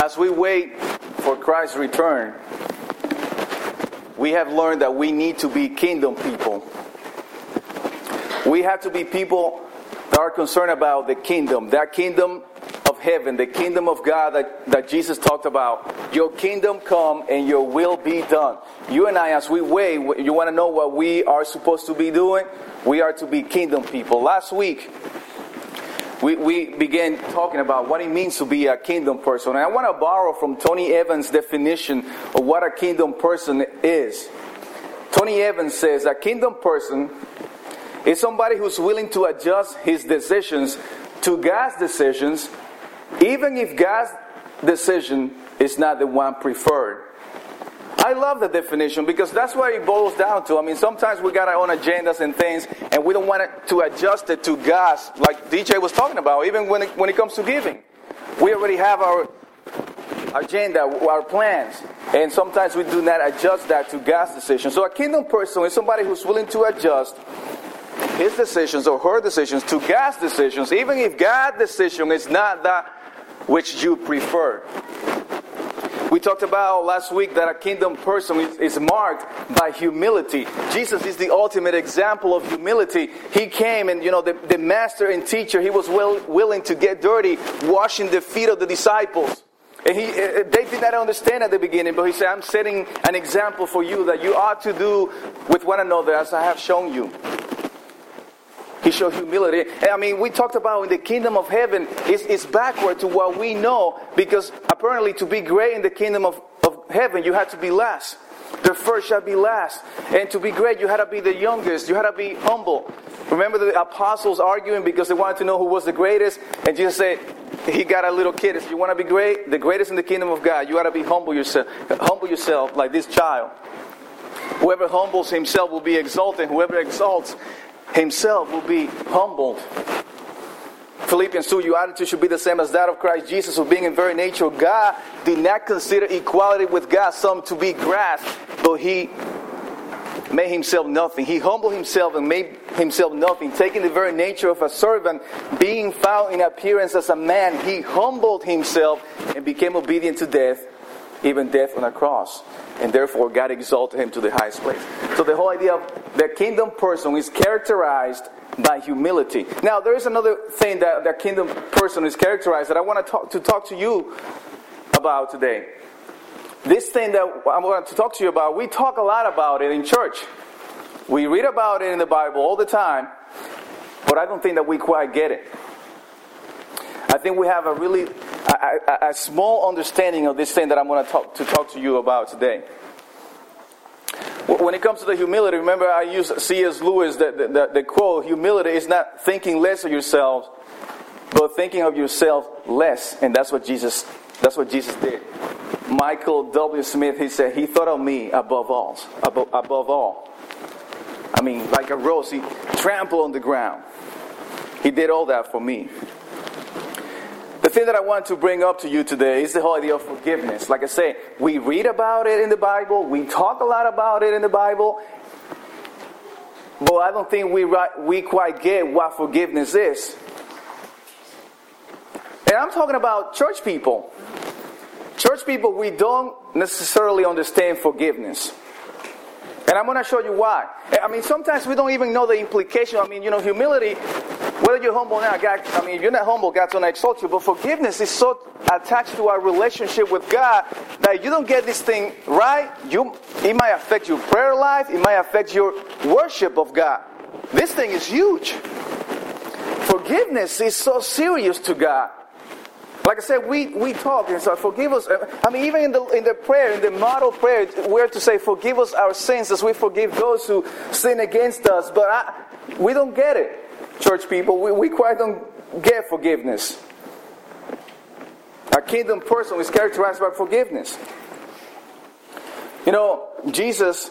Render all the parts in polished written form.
As we wait for Christ's return, we have learned that we need to be kingdom people. We have to be people that are concerned about the kingdom, that kingdom of heaven, the kingdom of God that Jesus talked about. Your kingdom come and your will be done. You and I, as we wait, you want to know what we are supposed to be doing? We are to be kingdom people. Last week, we began talking about what it means to be a kingdom person. And I want to borrow from Tony Evans' definition of what a kingdom person is. Tony Evans says a kingdom person is somebody who's willing to adjust his decisions to God's decisions, even if God's decision is not the one preferred. I love the definition because that's what it boils down to. I mean, sometimes we got our own agendas and things, and we don't want to adjust it to God's, like DJ was talking about, even when it comes to giving. We already have our agenda, our plans, and sometimes we do not adjust that to God's decision. So a kingdom person is somebody who's willing to adjust his decisions or her decisions to God's decisions, even if God's decision is not that which you prefer. We talked about last week that a kingdom person is marked by humility. Jesus is the ultimate example of humility. He came and, the master and teacher, he was willing to get dirty, washing the feet of the disciples. And they did not understand at the beginning, but he said, I'm setting an example for you that you ought to do with one another as I have shown you. He showed humility. I mean, we talked about in the kingdom of heaven, it's backward to what we know, because apparently to be great in the kingdom of heaven, you had to be last. The first shall be last. And to be great, you had to be the youngest. You had to be humble. Remember the apostles arguing because they wanted to know who was the greatest? And Jesus said, he got a little kid. If you want to be great, the greatest in the kingdom of God, you got to be humble yourself like this child. Whoever humbles himself will be exalted. Whoever exalts himself will be humbled. Philippians 2, your attitude should be the same as that of Christ Jesus, who being in very nature God, did not consider equality with God something to be grasped, but he made himself nothing. He humbled himself and made himself nothing, taking the very nature of a servant, being found in appearance as a man. He humbled himself and became obedient to death, even death on a cross. And therefore, God exalted him to the highest place. So the whole idea of the kingdom person is characterized by humility. Now, there is another thing that the kingdom person is characterized that I want to talk to you about today. This thing that I'm going to talk to you about, we talk a lot about it in church. We read about it in the Bible all the time, but I don't think that we quite get it. I think we have a small understanding of this thing that I'm going to talk to you about today. When it comes to the humility, remember I used C.S. Lewis, the quote, humility is not thinking less of yourself, but thinking of yourself less. And that's what Jesus did. Michael W. Smith, he said, he thought of me above all. I mean, like a rose, he trampled on the ground. He did all that for me. The thing that I want to bring up to you today is the whole idea of forgiveness. Like I say, we read about it in the Bible. We talk a lot about it in the Bible. But I don't think we quite get what forgiveness is. And I'm talking about church people. Church people, we don't necessarily understand forgiveness. And I'm going to show you why. I mean, sometimes we don't even know the implication. I mean, humility, whether you're humble or not, if you're not humble, God's going to exalt you. But forgiveness is so attached to our relationship with God that you don't get this thing right, it might affect your prayer life. It might affect your worship of God. This thing is huge. Forgiveness is so serious to God. Like I said, we talk and so forgive us. I mean, even in the prayer, in the model prayer, we're to say, forgive us our sins as we forgive those who sin against us. But we don't get it, church people. We quite don't get forgiveness. A kingdom person is characterized by forgiveness. Jesus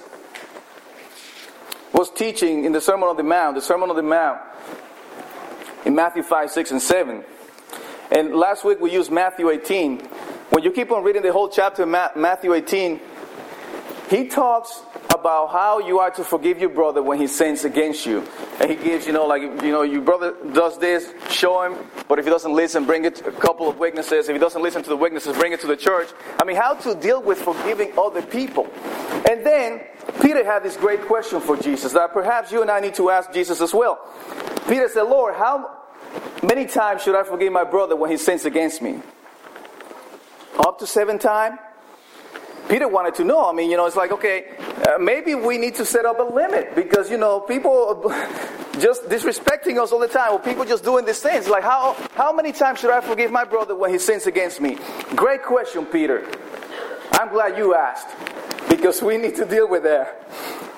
was teaching in the Sermon on the Mount, in Matthew 5, 6, and 7. And last week we used Matthew 18. When you keep on reading the whole chapter of Matthew 18, he talks about how you are to forgive your brother when he sins against you. And he gives, your brother does this, show him. But if he doesn't listen, bring it to a couple of witnesses. If he doesn't listen to the witnesses, bring it to the church. How to deal with forgiving other people. And then Peter had this great question for Jesus that perhaps you and I need to ask Jesus as well. Peter said, Lord, how many times should I forgive my brother when he sins against me? Up to 7 times? Peter wanted to know. It's like, okay, maybe we need to set up a limit because, people just disrespecting us all the time. Or people just doing these things. Like, how many times should I forgive my brother when he sins against me? Great question, Peter. I'm glad you asked because we need to deal with that.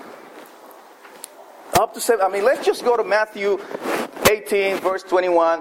Up to 7. Let's just go to Matthew 18, verse 21.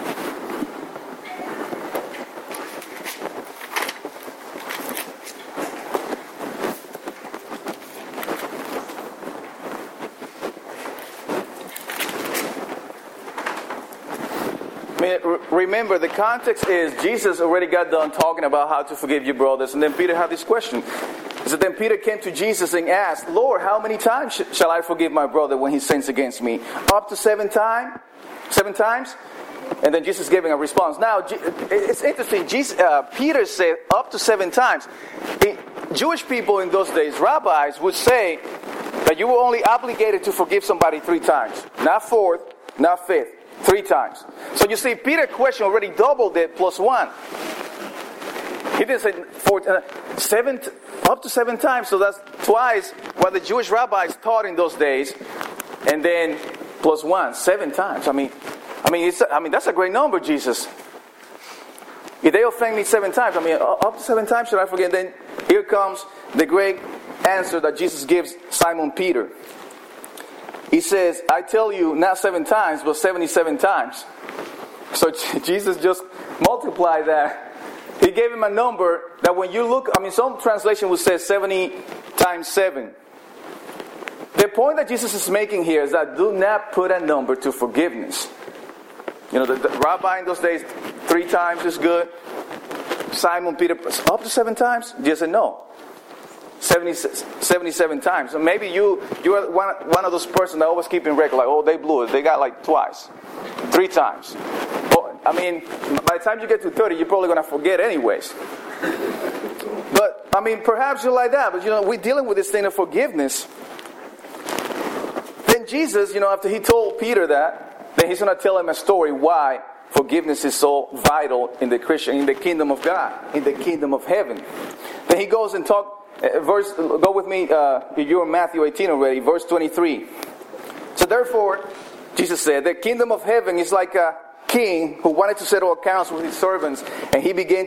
Remember, the context is Jesus already got done talking about how to forgive your brothers. And then Peter had this question. So then Peter came to Jesus and asked, Lord, how many times shall I forgive my brother when he sins against me? Up to 7 times? 7 times? And then Jesus gave him a response. Now, it's interesting. Peter said up to 7 times. The Jewish people in those days, rabbis, would say that you were only obligated to forgive somebody 3 times. Not 4th, not 5th. 3 times. So you see, Peter's question already doubled it plus 1. He didn't say 7, up to 7 times. So that's twice what the Jewish rabbis taught in those days. And then plus 1, 7 times. That's a great number, Jesus. If they offend me 7 times, up to 7 times should I forgive? Then here comes the great answer that Jesus gives Simon Peter. He says, I tell you, not 7 times, but 77 times. So Jesus just multiplied that. He gave him a number that when you look, some translation would say 70 times 7. The point that Jesus is making here is that do not put a number to forgiveness. The rabbi in those days, 3 times is good. Simon Peter, up to 7 times? Jesus said, no. 77 times. So maybe you are one of those persons that always keep in record, like, they blew it. They got like twice, 3 times. By the time you get to 30, you're probably going to forget anyways. But, perhaps you're like that. But, we're dealing with this thing of forgiveness. Then Jesus, after he told Peter that, then he's going to tell him a story why forgiveness is so vital in the kingdom of God, in the kingdom of heaven. Then he goes and talks. Go with me, if you're in Matthew 18 already, verse 23. So therefore, Jesus said, the kingdom of heaven is like a king who wanted to settle accounts with his servants, and he began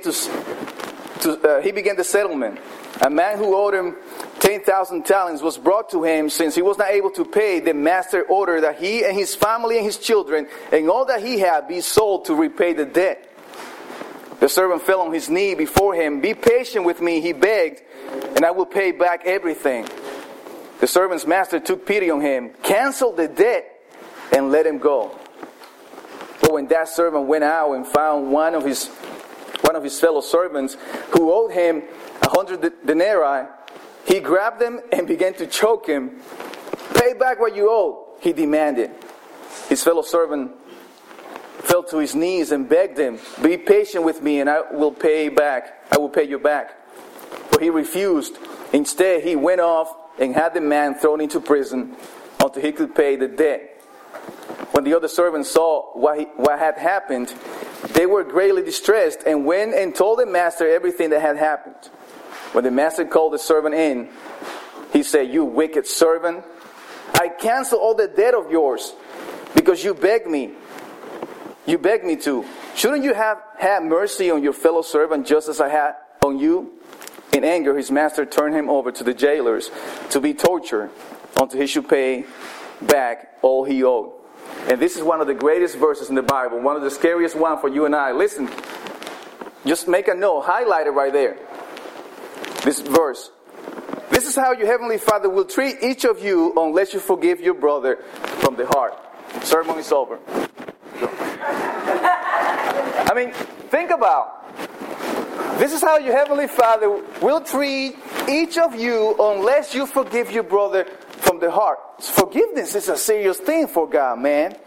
the settlement. A man who owed him 10,000 talents was brought to him. Since he was not able to pay, the master ordered that he and his family and his children and all that he had be sold to repay the debt. The servant fell on his knee before him. Be patient with me, he begged, and I will pay back everything. The servant's master took pity on him, canceled the debt, and let him go. But when that servant went out and found one of his fellow servants who owed him 100 denarii, he grabbed them and began to choke him. Pay back what you owe, he demanded. His fellow servant fell to his knees and begged him, be patient with me and I will pay you back. But he refused. Instead, he went off and had the man thrown into prison until he could pay the debt. When the other servants saw what had happened, they were greatly distressed and went and told the master everything that had happened. When the master called the servant in, he said, you wicked servant, I cancel all the debt of yours because you begged me. You begged me to. Shouldn't you have had mercy on your fellow servant just as I had on you? In anger, his master turned him over to the jailers to be tortured until he should pay back all he owed. And this is one of the greatest verses in the Bible, one of the scariest ones for you and I. Listen, just make a note, highlight it right there. This verse. This is how your heavenly Father will treat each of you unless you forgive your brother from the heart. Sermon is over. Think about. This is how your heavenly Father will treat each of you, unless you forgive your brother from the heart. Forgiveness is a serious thing for God, man.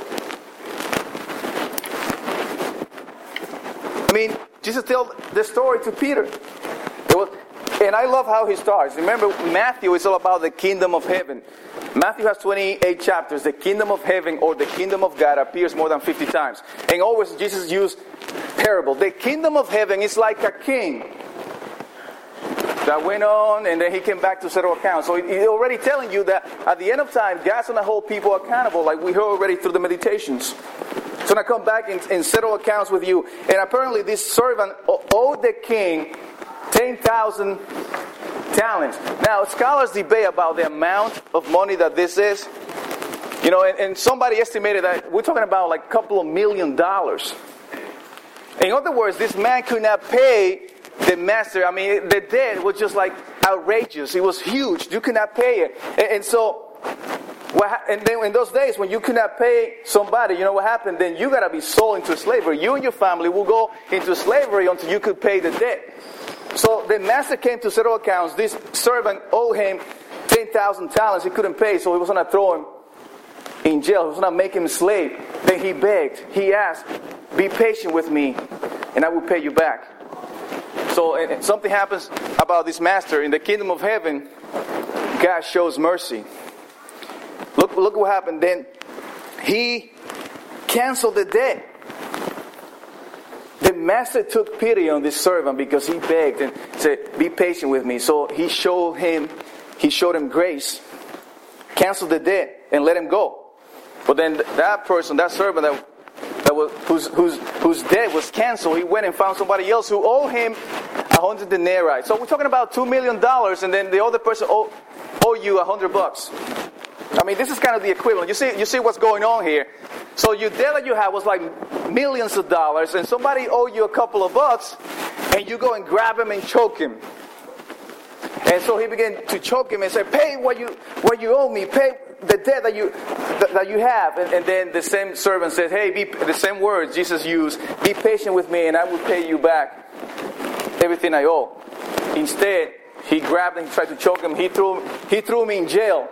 I mean, Jesus tells the story to Peter. And I love how he starts. Remember, Matthew is all about the kingdom of heaven. Matthew has 28 chapters. The kingdom of heaven or the kingdom of God appears more than 50 times. And always Jesus used parable. The kingdom of heaven is like a king that went on and then he came back to settle accounts. So he's already telling you that at the end of time, God's going to hold people accountable, like we heard already through the meditations. So I come back and settle accounts with you. And apparently this servant owed the king 10,000 talents. Now, scholars debate about the amount of money that this is. You know, and somebody estimated that we're talking about like a couple of $1 million. In other words, this man could not pay the master. I mean, the debt was just like outrageous. It was huge. You could not pay it. And so, and then in those days when you could not pay somebody, you know what happened? Then you got to be sold into slavery. You and your family will go into slavery until you could pay the debt. So the master came to settle accounts. This servant owed him 10,000 talents. He couldn't pay, so he was going to throw him in jail. He was going to make him a slave. Then he begged. He asked, be patient with me, and I will pay you back. So something happens about this master. In the kingdom of heaven, God shows mercy. Look what happened. Then he canceled the debt. The master took pity on this servant because he begged and said, be patient with me. So he showed him grace, canceled the debt, and let him go. But then that person, that servant whose debt was canceled, he went and found somebody else who owed him 100 denarii. So we're talking about $2 million, and then the other person owe you $100. I mean, this is kind of the equivalent. You see what's going on here. So your debt that you had was like millions of dollars, and somebody owed you a couple of bucks, and you go and grab him and choke him. And so he began to choke him and say, pay what you owe me, pay the debt that you have. And then the same servant said, hey, the same words Jesus used, be patient with me and I will pay you back everything I owe. Instead, he grabbed him, he tried to choke him, he threw him in jail.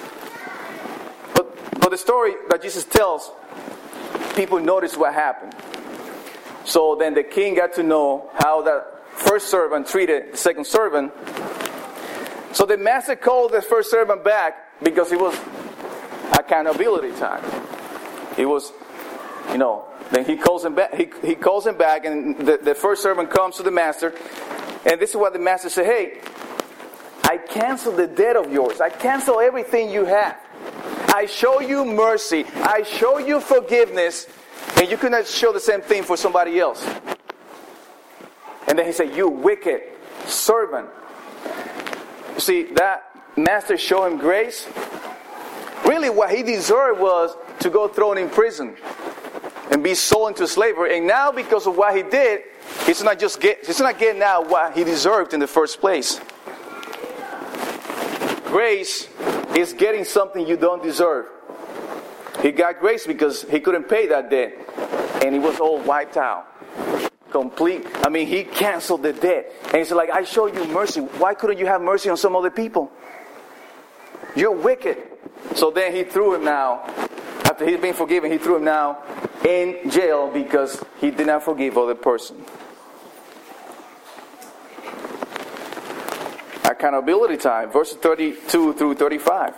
But the story that Jesus tells, people notice what happened. So then the king got to know how that first servant treated the second servant. So the master called the first servant back because it was accountability time. It was, then he calls him back. He calls him back, and the first servant comes to the master. And this is what the master said, hey, I cancel the debt of yours. I cancel everything you have. I show you mercy. I show you forgiveness. And you cannot show the same thing for somebody else. And then he said, you wicked servant. You see, that master showed him grace. Really what he deserved was to go thrown in prison and be sold into slavery. And now because of what he did, he's not getting now what he deserved in the first place. Grace is getting something you don't deserve. He got grace because he couldn't pay that debt. And he was all wiped out. He canceled the debt. And he said, I show you mercy. Why couldn't you have mercy on some other people? You're wicked. So then he threw him now, after he's been forgiven, he threw him now in jail because he did not forgive other person. Accountability time, verses 32 through 35.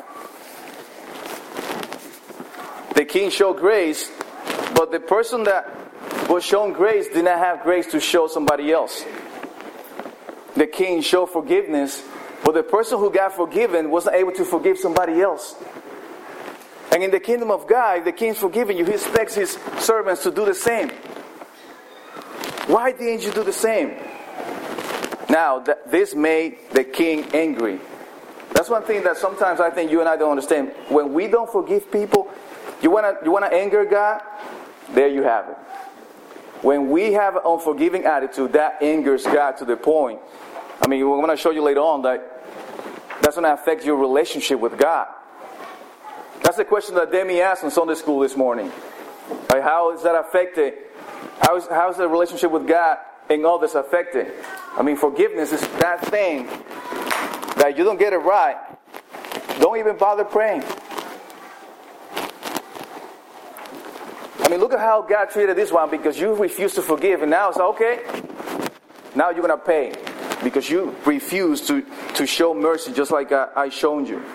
The king showed grace, but the person that was shown grace did not have grace to show somebody else. The king showed forgiveness, but the person who got forgiven wasn't able to forgive somebody else. And in the kingdom of God, if the king's forgiven you, he expects his servants to do the same. Why didn't you do the same? Now, this made the king angry. That's one thing that sometimes I think you and I don't understand. When we don't forgive people, you want to anger God? There you have it. When we have an unforgiving attitude, that angers God to the point. We're going to show you later on that that's going to affect your relationship with God. That's the question that Demi asked in Sunday school this morning. How is that affected? How is the relationship with God and others affected? Forgiveness is that thing that you don't get it right, don't even bother praying. I mean, look at how God treated this one because you refused to forgive. And now it's okay. Now you're going to pay because you refuse to show mercy just like I shown you.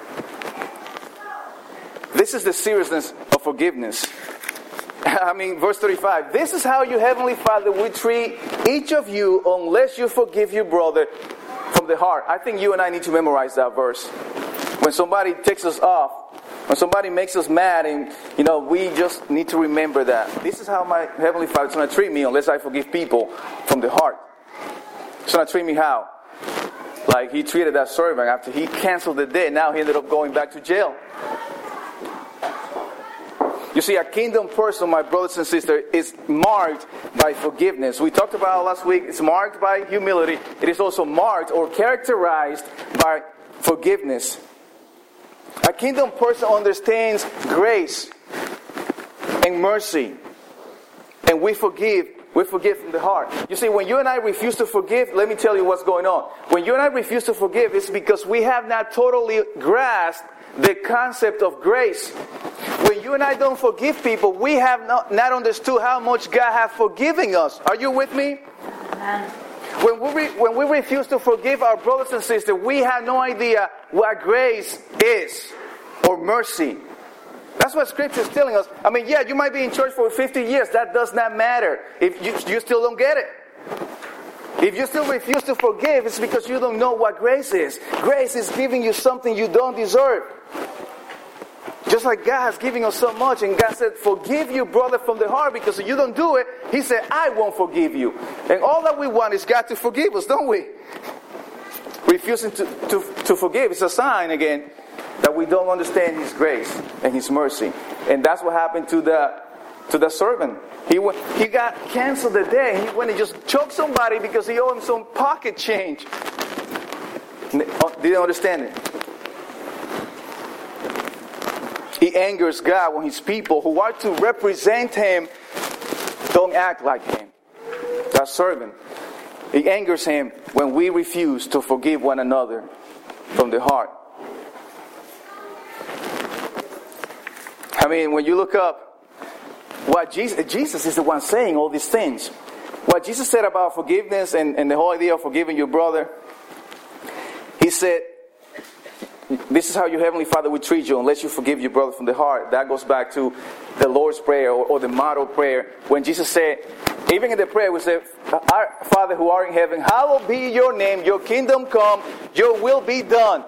This is the seriousness of forgiveness. I mean, verse 35. This is how your heavenly Father will treat each of you unless you forgive your brother from the heart. I think you and I need to memorize that verse. When somebody takes us off, when somebody makes us mad, and we just need to remember that. This is how my heavenly Father is going to treat me unless I forgive people from the heart. He's going to treat me how? Like he treated that servant after he canceled the debt. Now he ended up going back to jail. You see, a kingdom person, my brothers and sisters, is marked by forgiveness. We talked about it last week. It's marked by humility. It is also marked or characterized by forgiveness. A kingdom person understands grace and mercy. And we forgive from the heart. You see, when you and I refuse to forgive, let me tell you what's going on. When you and I refuse to forgive, it's because we have not totally grasped the concept of grace. When you and I don't forgive people, we have not understood how much God has forgiven us. Are you with me? Amen. When we refuse to forgive our brothers and sisters, we have no idea what grace is or mercy. That's what Scripture is telling us. I mean, yeah, you might be in church for 50 years. That does not matter if you still don't get it. If you still refuse to forgive, it's because you don't know what grace is. Grace is giving you something you don't deserve. Just like God has given us so much, and God said, forgive your brother from the heart, because if you don't do it, He said, I won't forgive you. And all that we want is God to forgive us, don't we? Refusing to forgive is a sign, again, that we don't understand His grace and His mercy. And that's what happened to the servant. He got canceled the day. He went and just choked somebody because he owed him some pocket change. Didn't understand it. He angers God when His people who are to represent Him don't act like Him. That servant. He angers Him when we refuse to forgive one another from the heart. I mean, when you look up what Jesus is the one saying all these things. What Jesus said about forgiveness and the whole idea of forgiving your brother. He said, this is how your heavenly Father will treat you unless you forgive your brother from the heart. That goes back to the Lord's Prayer or the model prayer. When Jesus said, even in the prayer we say, our Father who art in heaven, hallowed be your name, your kingdom come, your will be done.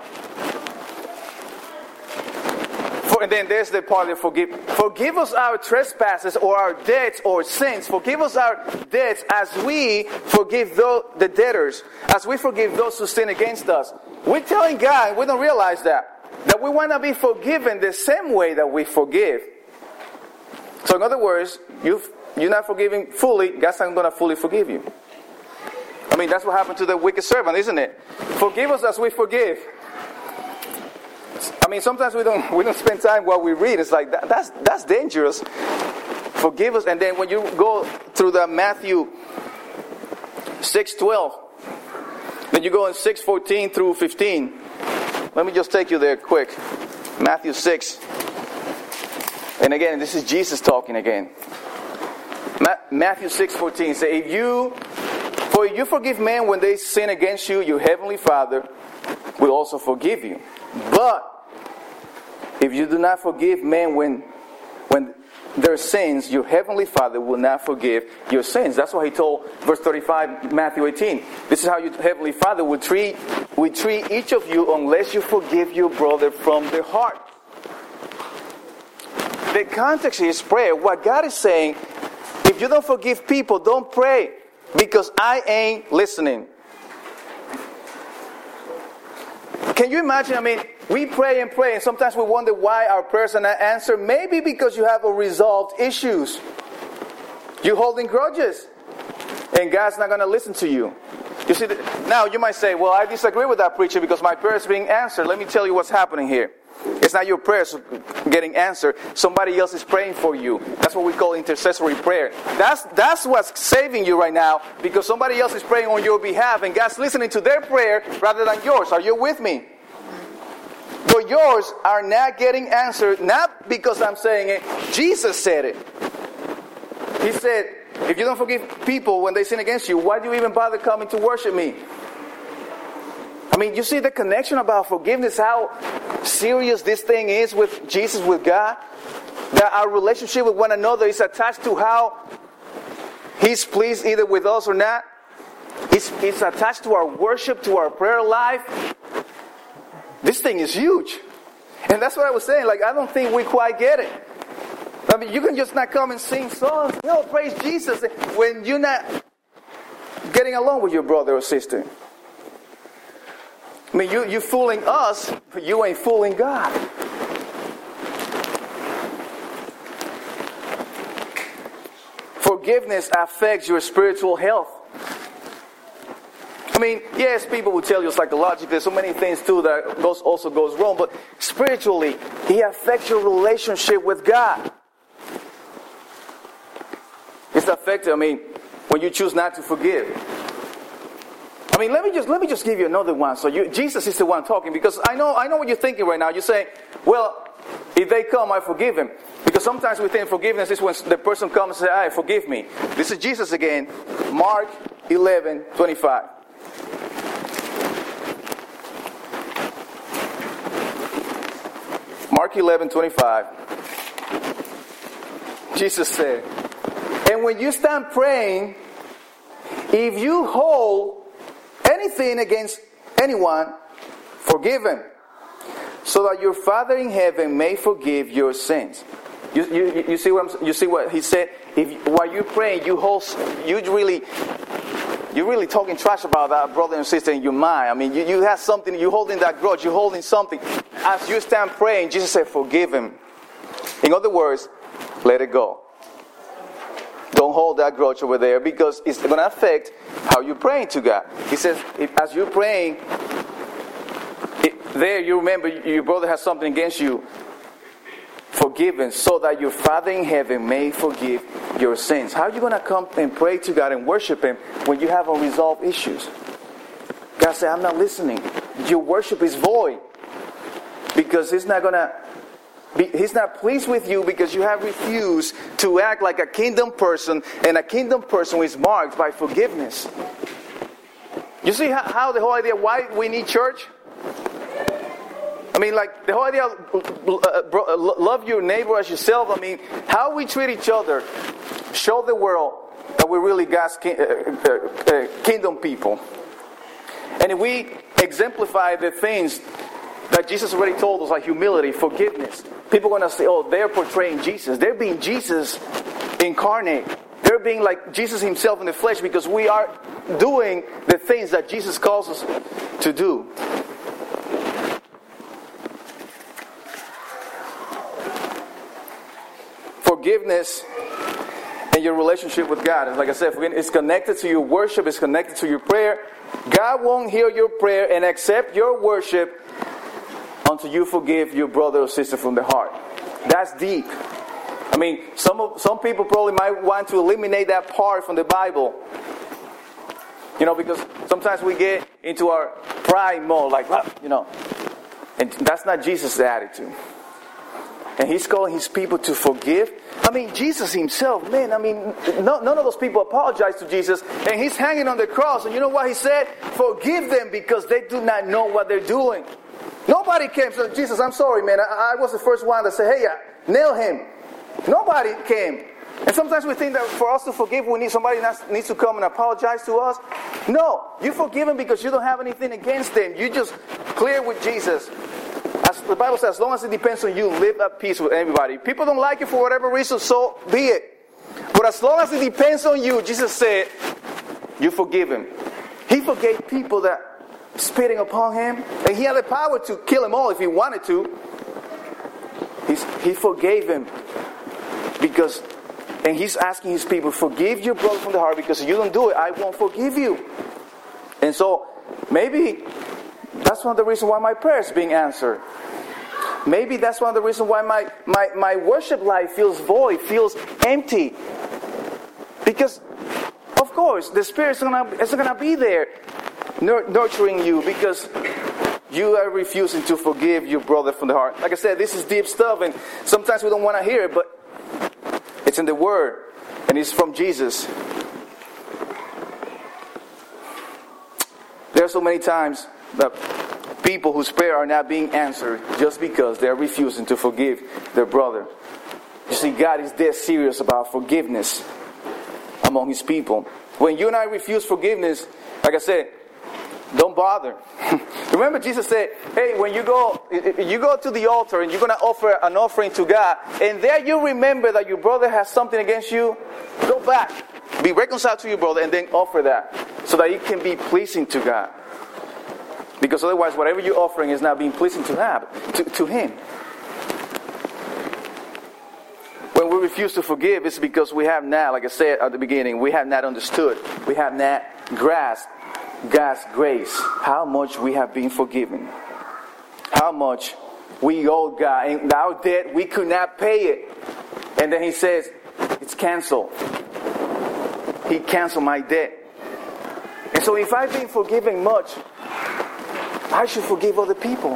And then there's the part of forgive us our trespasses or our debts or sins. Forgive us our debts as we forgive the debtors, as we forgive those who sin against us. We're telling God, we don't realize that we want to be forgiven the same way that we forgive. So in other words, you're not forgiving fully, God's not going to fully forgive you. I mean, that's what happened to the wicked servant, isn't it? Forgive us as we forgive. I mean, sometimes we don't spend time while we read. It's like that's dangerous. Forgive us, and then when you go through the Matthew 6:12, then you go in 6:14 through 15. Let me just take you there quick. Matthew 6, and again, this is Jesus talking again. Matthew 6:14 says, "If you forgive men when they sin against you, your heavenly Father will also forgive you. But if you do not forgive men when their sins, your heavenly Father will not forgive your sins." That's why He told, verse 35, Matthew 18. This is how your heavenly Father will treat each of you unless you forgive your brother from the heart. The context here is prayer. What God is saying, if you don't forgive people, don't pray, because I ain't listening. Can you imagine? I mean, we pray and pray, and sometimes we wonder why our prayers are not answered. Maybe because you have unresolved issues. You're holding grudges, and God's not going to listen to you. You see, now you might say, well, I disagree with that preacher because my prayer is being answered. Let me tell you what's happening here. It's not your prayers getting answered. Somebody else is praying for you. That's what we call intercessory prayer. That's what's saving you right now, because somebody else is praying on your behalf and God's listening to their prayer rather than yours. Are you with me? But yours are not getting answered, not because I'm saying it. Jesus said it. He said, if you don't forgive people when they sin against you, why do you even bother coming to worship me? I mean, you see the connection about forgiveness, how serious this thing is with Jesus, with God? That our relationship with one another is attached to how He's pleased either with us or not. It's attached to our worship, to our prayer life. This thing is huge. And that's what I was saying. Like, I don't think we quite get it. I mean, you can just not come and sing songs. No, praise Jesus, when you're not getting along with your brother or sister. I mean, you're fooling us, but you ain't fooling God. Forgiveness affects your spiritual health. I mean, yes, people will tell you psychologically, there's so many things too that also goes wrong, but spiritually, it affects your relationship with God. It's affected, when you choose not to forgive. Let me just give you another one. So Jesus is the one talking, because I know what you're thinking right now. You're saying, well, if they come, I forgive them. Because sometimes we think forgiveness is when the person comes and says, "Hey, forgive me." This is Jesus again. Mark 11:25. Mark 11:25. Jesus said, "And when you stand praying, if you hold anything against anyone, forgive him, so that your Father in heaven may forgive your sins." You see what he said? While you're praying, you're really talking trash about that brother and sister in your mind. You have something, you're holding that grudge, you're holding something. As you stand praying, Jesus said, forgive him. In other words, let it go. Don't hold that grudge over there, because it's going to affect how you're praying to God. He says, as you're praying, there you remember your brother has something against you. Forgive him, so that your Father in heaven may forgive your sins. How are you going to come and pray to God and worship Him when you have unresolved issues? God said, I'm not listening. Your worship is void, because He's not pleased with you, because you have refused to act like a kingdom person, and a kingdom person is marked by forgiveness. You see how the whole idea why we need church? The whole idea of love your neighbor as yourself. How we treat each other show the world that we're really God's kingdom people. And if we exemplify the things that Jesus already told us, like humility, forgiveness, people are going to say, oh, they're portraying Jesus. They're being Jesus incarnate. They're being like Jesus Himself in the flesh, because we are doing the things that Jesus calls us to do. Forgiveness and your relationship with God, and like I said, it's connected to your worship, it's connected to your prayer. God won't hear your prayer and accept your worship until you forgive your brother or sister from the heart. That's deep. Some people probably might want to eliminate that part from the Bible. Because sometimes we get into our pride mode, and that's not Jesus' attitude. And He's calling His people to forgive. Jesus Himself, none of those people apologized to Jesus, and He's hanging on the cross, and you know what He said? Forgive them, because they do not know what they're doing. Nobody came and said, Jesus, I'm sorry, man. I was the first one that said, hey, nail him. Nobody came. And sometimes we think that for us to forgive, somebody needs to come and apologize to us. No, you forgive them because you don't have anything against them. You just clear with Jesus. As the Bible says, as long as it depends on you, live at peace with everybody. People don't like you for whatever reason, so be it. But as long as it depends on you, Jesus said, you forgive him. He forgave people that spitting upon him, and he had the power to kill them all if he wanted to. He forgave him and he's asking his people, forgive your brother from the heart, because if you don't do it, I won't forgive you. And so maybe that's one of the reasons why my prayer is being answered. Maybe that's one of the reasons why my worship life feels void, feels empty. Because, of course, the Spirit is going to be there nurturing you because you are refusing to forgive your brother from the heart. Like I said, this is deep stuff, and sometimes we don't want to hear it, but it's in the Word, and it's from Jesus. There are so many times that people whose prayer are not being answered just because they're refusing to forgive their brother. You see, God is dead serious about forgiveness among His people. When you and I refuse forgiveness, like I said, don't bother. Remember, Jesus said, hey, when you go to the altar and you're going to offer an offering to God, and there you remember that your brother has something against you, go back. Be reconciled to your brother and then offer that so that it can be pleasing to God. Because otherwise, whatever you're offering is not being pleasing to Him. When we refuse to forgive, it's because we have not, like I said at the beginning, we have not understood. We have not grasped God's grace, how much we have been forgiven, how much we owe God, and our debt, we could not pay it. And then He says, it's canceled. He canceled my debt. And so if I've been forgiven much, I should forgive other people.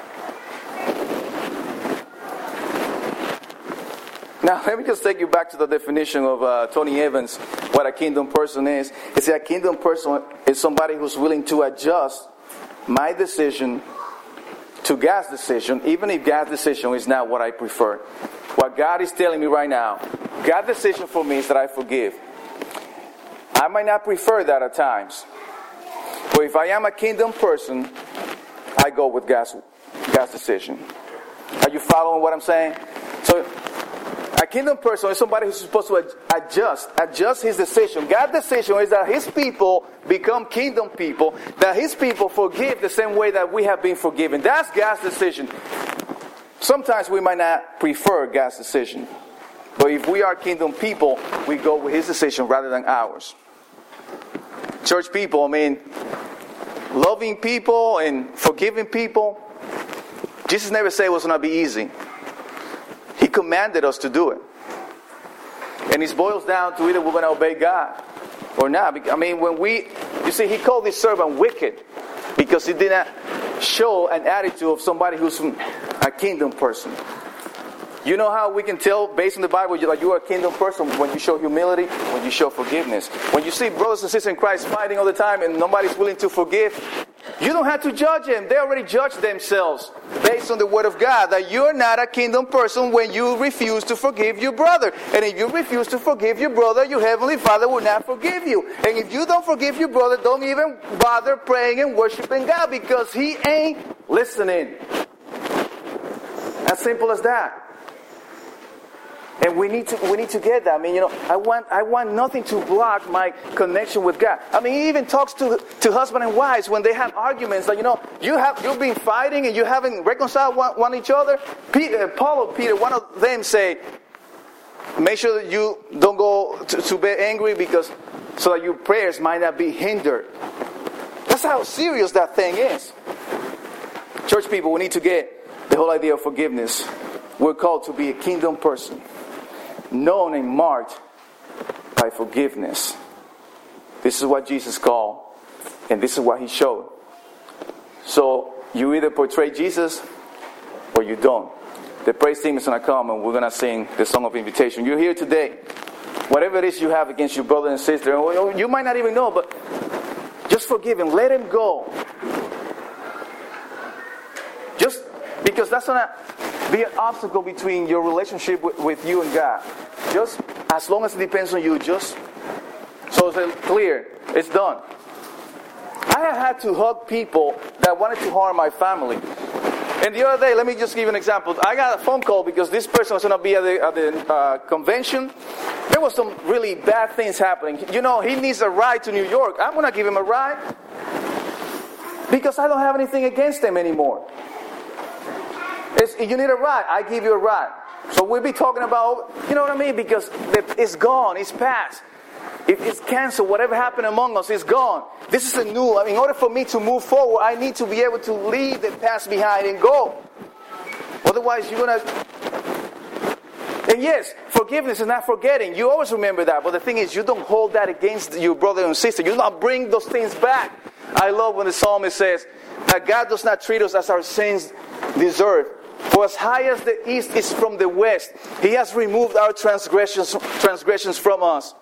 Now, let me just take you back to the definition of Tony Evans, what a kingdom person is. It's a kingdom person is somebody who's willing to adjust my decision to God's decision, even if God's decision is not what I prefer. What God is telling me right now, God's decision for me is that I forgive. I might not prefer that at times. But if I am a kingdom person, I go with God's decision. Are you following what I'm saying? So, a kingdom person is somebody who's supposed to adjust his decision. God's decision is that His people become kingdom people, that His people forgive the same way that we have been forgiven. That's God's decision. Sometimes we might not prefer God's decision. But if we are kingdom people, we go with His decision rather than ours. Church people, loving people and forgiving people, Jesus never said it was going to be easy. He commanded us to do it. And it boils down to either we're going to obey God or not. He called this servant wicked because he did not show an attitude of somebody who's a kingdom person. You know how we can tell based on the Bible you are a kingdom person? When you show humility, when you show forgiveness. When you see brothers and sisters in Christ fighting all the time and nobody's willing to forgive, you don't have to judge them. They already judge themselves based on the Word of God that you're not a kingdom person when you refuse to forgive your brother. And if you refuse to forgive your brother, your Heavenly Father will not forgive you. And if you don't forgive your brother, don't even bother praying and worshiping God because He ain't listening. As simple as that. And we need to get that. I want nothing to block my connection with God. He even talks to husband and wives when they have arguments that you've been fighting and you haven't reconciled one each other. Paul or Peter, one of them say, make sure that you don't go to bed angry so that your prayers might not be hindered. That's how serious that thing is. Church people, we need to get the whole idea of forgiveness. We're called to be a kingdom person, known and marked by forgiveness. This is what Jesus called, and this is what He showed. So you either portray Jesus or you don't. The praise team is going to come and we're going to sing the song of invitation. You're here today. Whatever it is you have against your brother and sister, you might not even know, but just forgive him. Let him go. Just because that's going to be an obstacle between your relationship with you and God. Just as long as it depends on you, just so it's clear, it's done. I have had to hug people that wanted to harm my family. And the other day, let me just give you an example. I got a phone call because this person was going to be at the convention. There was some really bad things happening. He needs a ride to New York. I'm going to give him a ride because I don't have anything against him anymore. You need a ride, I give you a ride. So we'll be talking about, because it's gone, it's past. It's canceled, whatever happened among us is gone. This is a new, in order for me to move forward, I need to be able to leave the past behind and go. Otherwise, you're going to... And yes, forgiveness is not forgetting. You always remember that. But the thing is, you don't hold that against your brother and sister. You do not bring those things back. I love when the psalmist says that God does not treat us as our sins deserve. For as high as the east is from the west, He has removed our transgressions from us.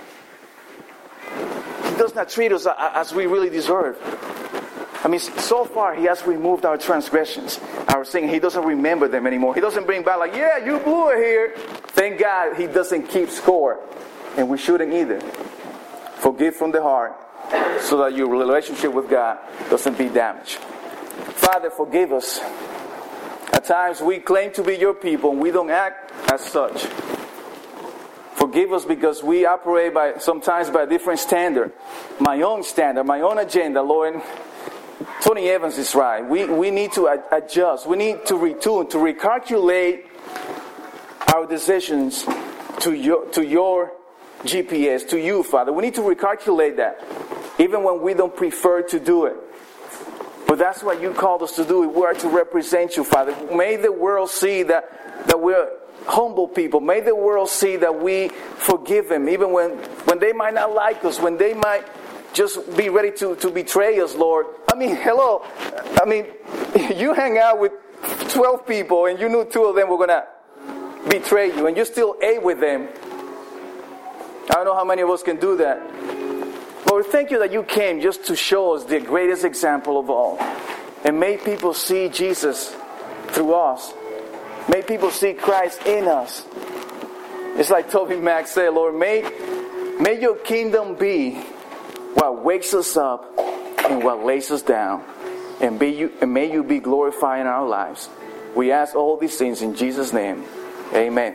He does not treat us as we really deserve. I mean, so far He has removed our transgressions, our sin. He doesn't remember them anymore. He doesn't bring back like, yeah, you blew it here. Thank God He doesn't keep score. And we shouldn't either. Forgive from the heart so that your relationship with God doesn't be damaged. Father, forgive us. At times we claim to be your people and we don't act as such. Forgive us because we operate sometimes by a different standard. My own standard, my own agenda, Lord. Tony Evans is right. We need to adjust. We need to retune, to recalculate our decisions to your GPS, to you, Father. We need to recalculate that, even when we don't prefer to do it. But that's what you called us to do. We are to represent you, Father. May the world see that we're humble people. May the world see that we forgive them, even when they might not like us, when they might just be ready to betray us, Lord. I mean, hello. I mean, you hang out with 12 people and you knew 2 of them were going to betray you and you still ate with them. I don't know how many of us can do that. Lord, thank you that you came just to show us the greatest example of all. And may people see Jesus through us. May people see Christ in us. It's like Toby Mac said, Lord, may your kingdom be what wakes us up and what lays us down. And may you be glorified in our lives. We ask all these things in Jesus' name. Amen.